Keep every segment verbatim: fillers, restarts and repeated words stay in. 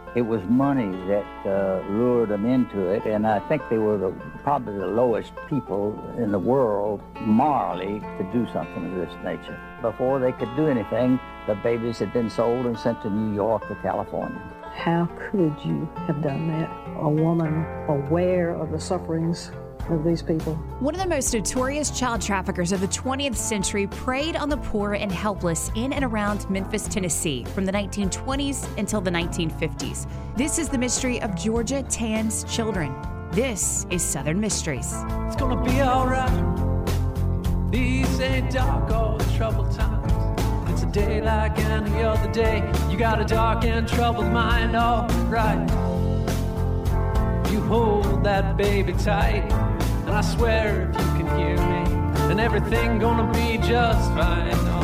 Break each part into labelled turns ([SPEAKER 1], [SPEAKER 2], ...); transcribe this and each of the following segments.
[SPEAKER 1] It was money that uh, lured them into it, and I think they were the, probably the lowest people in the world morally to do something of this nature. Before they could do anything, the babies had been sold and sent to New York or California.
[SPEAKER 2] How could you have done that? A woman aware of the sufferings of these people.
[SPEAKER 3] One of the most notorious child traffickers of the twentieth century preyed on the poor and helpless in and around Memphis, Tennessee, from the nineteen twenties until the nineteen fifties. This is the mystery of Georgia Tann's children. This is Southern Mysteries.
[SPEAKER 4] It's gonna be all right. These ain't dark or troubled times. It's a day like any other day. You got a dark and troubled mind, all right. You hold that baby tight, and I swear if you can hear me, then everything gonna be just fine. All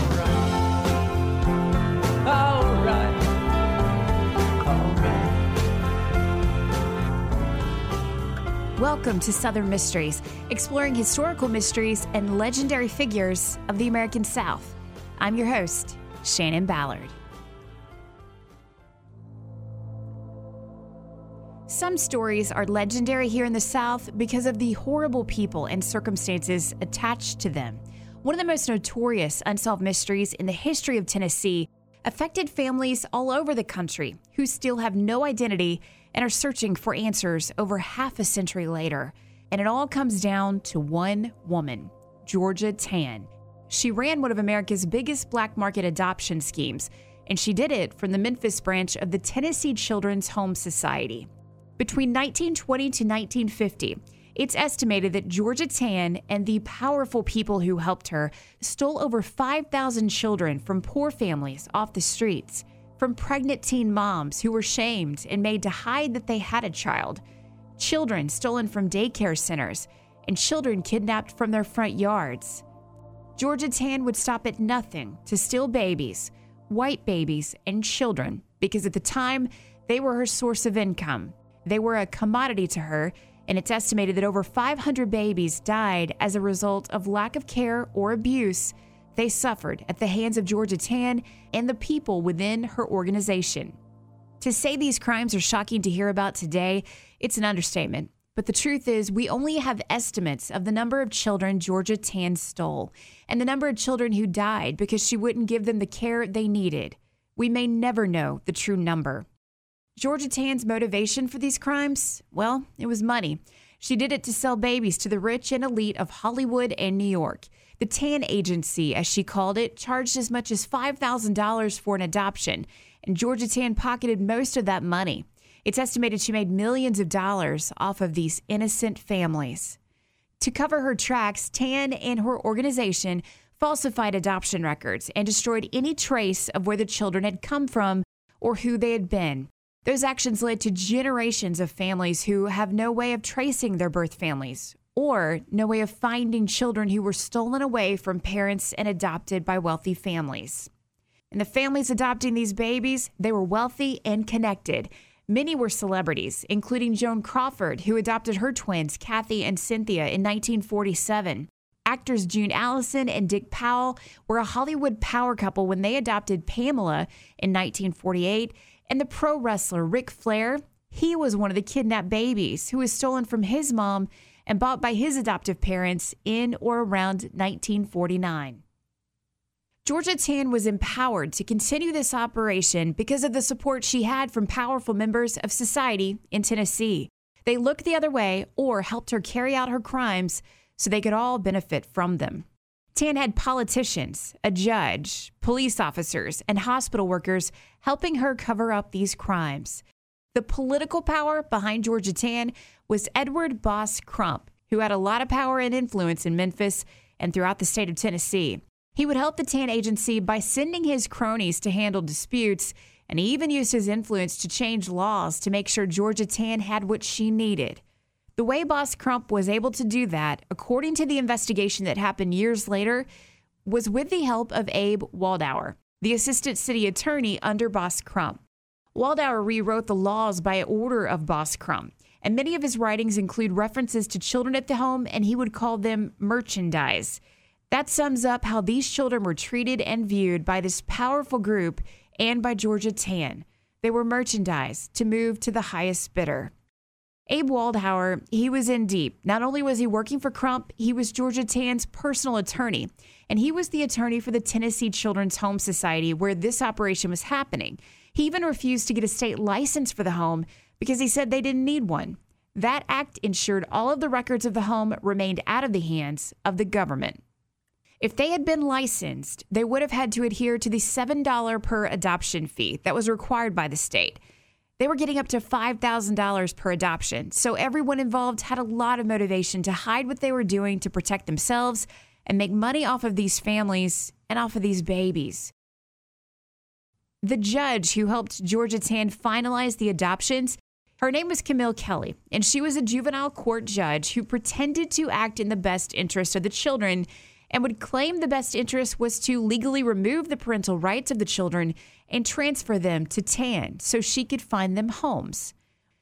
[SPEAKER 4] right, all right, all
[SPEAKER 3] right. Welcome to Southern Mysteries, exploring historical mysteries and legendary figures of the American South. I'm your host, Shannon Ballard. Some stories are legendary here in the South because of the horrible people and circumstances attached to them. One of the most notorious unsolved mysteries in the history of Tennessee affected families all over the country who still have no identity and are searching for answers over half a century later. And it all comes down to one woman, Georgia Tann. She ran one of America's biggest black market adoption schemes, and she did it from the Memphis branch of the Tennessee Children's Home Society. Between nineteen twenty to nineteen fifty, it's estimated that Georgia Tann and the powerful people who helped her stole over five thousand children from poor families off the streets, from pregnant teen moms who were shamed and made to hide that they had a child, children stolen from daycare centers, and children kidnapped from their front yards. Georgia Tann would stop at nothing to steal babies, white babies, and children, because at the time, they were her source of income. They were a commodity to her, and it's estimated that over five hundred babies died as a result of lack of care or abuse they suffered at the hands of Georgia Tann and the people within her organization. To say these crimes are shocking to hear about today, it's an understatement. But the truth is, we only have estimates of the number of children Georgia Tann stole and the number of children who died because she wouldn't give them the care they needed. We may never know the true number. Georgia Tann's motivation for these crimes? Well, it was money. She did it to sell babies to the rich and elite of Hollywood and New York. The Tann Agency, as she called it, charged as much as five thousand dollars for an adoption, and Georgia Tann pocketed most of that money. It's estimated she made millions of dollars off of these innocent families. To cover her tracks, Tann and her organization falsified adoption records and destroyed any trace of where the children had come from or who they had been. Those actions led to generations of families who have no way of tracing their birth families or no way of finding children who were stolen away from parents and adopted by wealthy families. And the families adopting these babies, they were wealthy and connected. Many were celebrities, including Joan Crawford, who adopted her twins, Kathy and Cynthia, in nineteen forty-seven. Actors June Allison and Dick Powell were a Hollywood power couple when they adopted Pamela in nineteen forty-eight. And the pro wrestler Ric Flair, he was one of the kidnapped babies who was stolen from his mom and bought by his adoptive parents in or around nineteen forty-nine. Georgia Tann was empowered to continue this operation because of the support she had from powerful members of society in Tennessee. They looked the other way or helped her carry out her crimes so they could all benefit from them. Tann had politicians, a judge, police officers, and hospital workers helping her cover up these crimes. The political power behind Georgia Tann was Edward Boss Crump, who had a lot of power and influence in Memphis and throughout the state of Tennessee. He would help the Tann Agency by sending his cronies to handle disputes, and he even used his influence to change laws to make sure Georgia Tann had what she needed. The way Boss Crump was able to do that, according to the investigation that happened years later, was with the help of Abe Waldauer, the assistant city attorney under Boss Crump. Waldauer rewrote the laws by order of Boss Crump, and many of his writings include references to children at the home, and he would call them merchandise. That sums up how these children were treated and viewed by this powerful group and by Georgia Tann. They were merchandised to move to the highest bidder. Abe Waldhauer, he was in deep. Not only was he working for Crump, he was Georgia Tann's personal attorney, and he was the attorney for the Tennessee Children's Home Society where this operation was happening. He even refused to get a state license for the home because he said they didn't need one. That act ensured all of the records of the home remained out of the hands of the government. If they had been licensed, they would have had to adhere to the seven dollars per adoption fee that was required by the state. They were getting up to five thousand dollars per adoption, so everyone involved had a lot of motivation to hide what they were doing to protect themselves and make money off of these families and off of these babies. The judge who helped Georgia Tann finalize the adoptions, her name was Camille Kelly, and she was a juvenile court judge who pretended to act in the best interest of the children and would claim the best interest was to legally remove the parental rights of the children and transfer them to Tann so she could find them homes.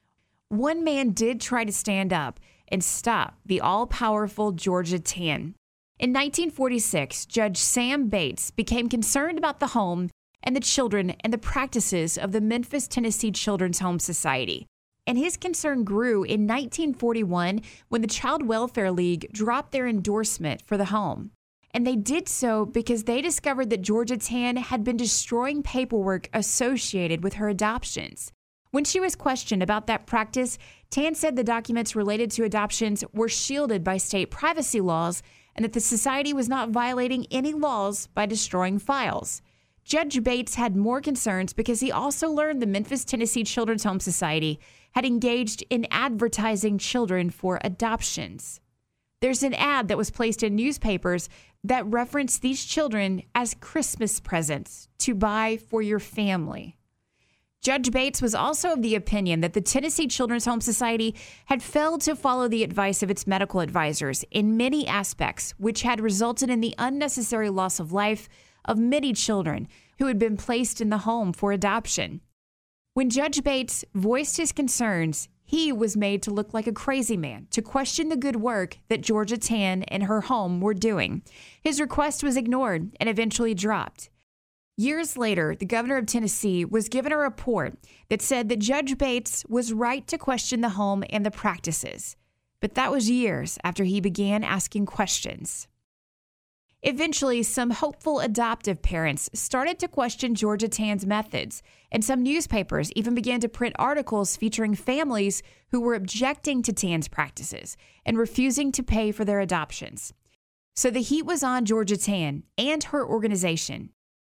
[SPEAKER 3] One man did try to stand up and stop the all-powerful Georgia Tann. In nineteen forty-six, Judge Sam Bates became concerned about the home and the children and the practices of the Memphis, Tennessee Children's Home Society. And his concern grew in nineteen forty-one when the Child Welfare League dropped their endorsement for the home. And they did so because they discovered that Georgia Tann had been destroying paperwork associated with her adoptions. When she was questioned about that practice, Tann said the documents related to adoptions were shielded by state privacy laws and that the society was not violating any laws by destroying files. Judge Bates had more concerns because he also learned the Memphis, Tennessee Children's Home Society had engaged in advertising children for adoptions. There's an ad that was placed in newspapers that referenced these children as Christmas presents to buy for your family. Judge Bates was also of the opinion that the Tennessee Children's Home Society had failed to follow the advice of its medical advisors in many aspects, which had resulted in the unnecessary loss of life of many children who had been placed in the home for adoption. When Judge Bates voiced his concerns, he was made to look like a crazy man to question the good work that Georgia Tann and her home were doing. His request was ignored and eventually dropped. Years later, the governor of Tennessee was given a report that said that Judge Bates was right to question the home and the practices. But that was years after he began asking questions. Eventually, some hopeful adoptive parents started to question Georgia Tann's methods, and some newspapers even began to print articles featuring families who were objecting to Tann's practices and refusing to pay for their adoptions. So the heat was on Georgia Tann and her organization.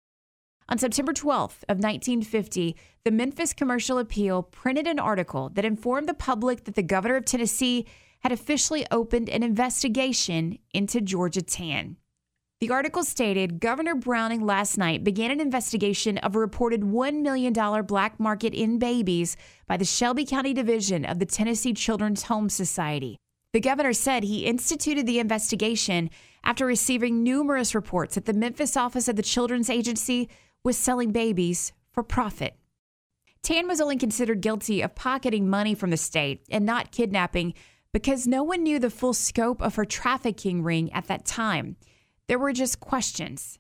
[SPEAKER 3] On September twelfth of nineteen fifty, the Memphis Commercial Appeal printed an article that informed the public that the governor of Tennessee had officially opened an investigation into Georgia Tann. The article stated Governor Browning last night began an investigation of a reported one million dollars black market in babies by the Shelby County Division of the Tennessee Children's Home Society. The governor said he instituted the investigation after receiving numerous reports that the Memphis office of the Children's Agency was selling babies for profit. Tann was only considered guilty of pocketing money from the state and not kidnapping because no one knew the full scope of her trafficking ring at that time. There were just questions.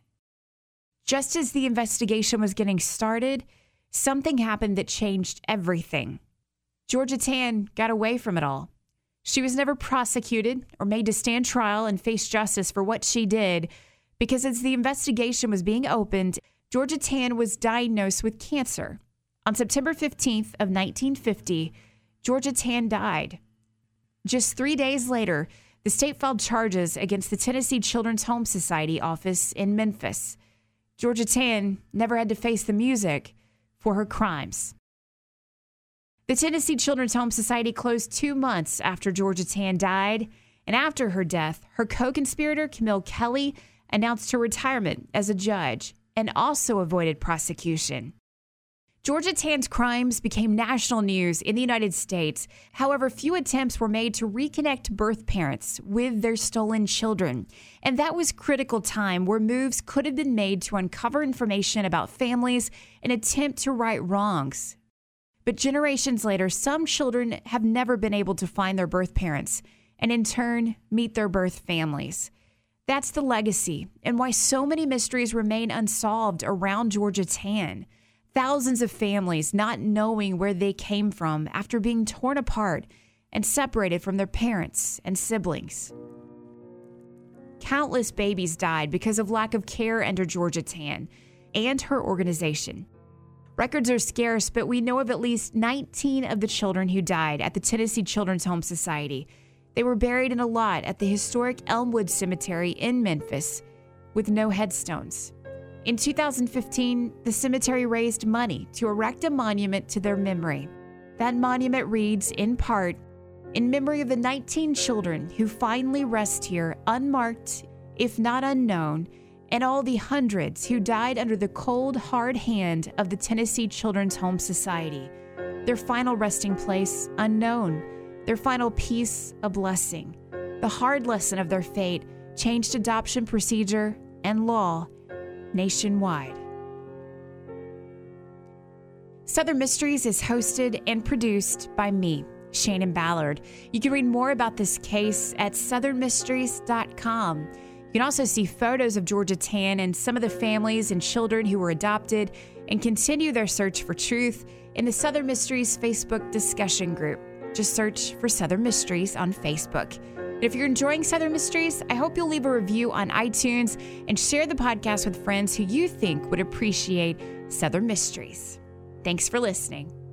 [SPEAKER 3] Just as the investigation was getting started, something happened that changed everything. Georgia Tann got away from it all. She was never prosecuted or made to stand trial and face justice for what she did because as the investigation was being opened, Georgia Tann was diagnosed with cancer. On September fifteenth of nineteen fifty, Georgia Tann died. Just three days later, the state filed charges against the Tennessee Children's Home Society office in Memphis. Georgia Tann never had to face the music for her crimes. The Tennessee Children's Home Society closed two months after Georgia Tann died, and after her death, her co-conspirator, Camille Kelly, announced her retirement as a judge and also avoided prosecution. Georgia Tann's crimes became national news in the United States. However, few attempts were made to reconnect birth parents with their stolen children. And that was critical time where moves could have been made to uncover information about families and attempt to right wrongs. But generations later, some children have never been able to find their birth parents and in turn meet their birth families. That's the legacy and why so many mysteries remain unsolved around Georgia Tann. Thousands of families not knowing where they came from after being torn apart and separated from their parents and siblings. Countless babies died because of lack of care under Georgia Tann and her organization. Records are scarce, but we know of at least nineteen of the children who died at the Tennessee Children's Home Society. They were buried in a lot at the historic Elmwood Cemetery in Memphis with no headstones. In two thousand fifteen, the cemetery raised money to erect a monument to their memory. That monument reads, in part, "In memory of the nineteen children who finally rest here unmarked, if not unknown, and all the hundreds who died under the cold, hard hand of the Tennessee Children's Home Society. Their final resting place unknown, their final peace a blessing. The hard lesson of their fate changed adoption procedure and law nationwide." Southern Mysteries is hosted and produced by me, Shannon Ballard. You can read more about this case at southern mysteries dot com. You can also see photos of Georgia Tann and some of the families and children who were adopted and continue their search for truth in the Southern Mysteries Facebook discussion group. Just search for Southern Mysteries on Facebook. And if you're enjoying Southern Mysteries, I hope you'll leave a review on iTunes and share the podcast with friends who you think would appreciate Southern Mysteries. Thanks for listening.